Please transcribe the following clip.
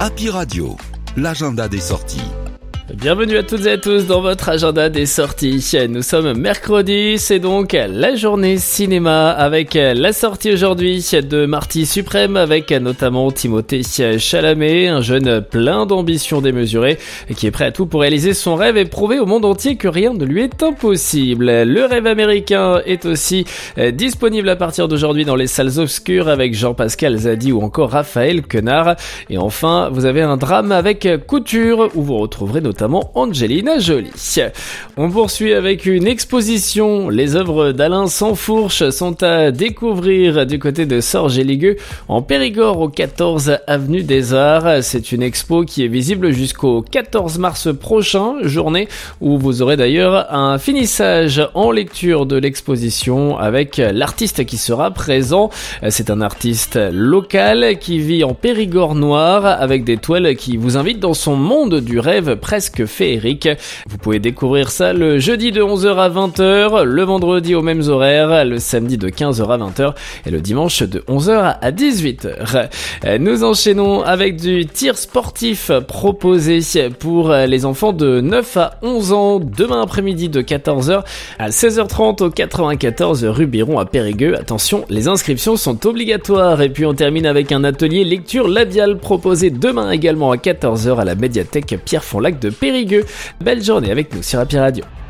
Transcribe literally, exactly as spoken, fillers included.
Happy Radio, l'agenda des sorties. Bienvenue à toutes et à tous dans votre agenda des sorties. Nous sommes mercredi, c'est donc la journée cinéma avec la sortie aujourd'hui de Marty Suprême avec notamment Timothée Chalamet, un jeune plein d'ambition démesurée qui est prêt à tout pour réaliser son rêve et prouver au monde entier que rien ne lui est impossible. Le rêve américain est aussi disponible à partir d'aujourd'hui dans les salles obscures avec Jean-Pascal Zadi ou encore Raphaël Quenard. Et enfin, vous avez un drame avec Couture où vous retrouverez notamment Angelina Jolie. On poursuit avec une exposition. Les œuvres d'Alain Sansfourche sont à découvrir du côté de Sorge-et-Ligueux en Périgord au quatorze avenue des Arts. C'est une expo qui est visible jusqu'au quatorze mars prochain, journée où vous aurez d'ailleurs un finissage en lecture de l'exposition avec l'artiste qui sera présent. C'est un artiste local qui vit en Périgord noir avec des toiles qui vous invitent dans son monde du rêve presque féerique. Vous pouvez découvrir ça le jeudi de onze heures à vingt heures, le vendredi aux mêmes horaires, le samedi de quinze heures à vingt heures et le dimanche de onze heures à dix-huit heures. Nous enchaînons avec du tir sportif proposé pour les enfants de neuf à onze ans demain après-midi de quatorze heures à seize heures trente au quatre-vingt-quatorze rue Biron à Périgueux. Attention, les inscriptions sont obligatoires. Et puis on termine avec un atelier lecture labiale proposé demain également à quatorze heures à la médiathèque Pierre Fonlac de Périgueux. Belle journée avec nous sur Happy Radio.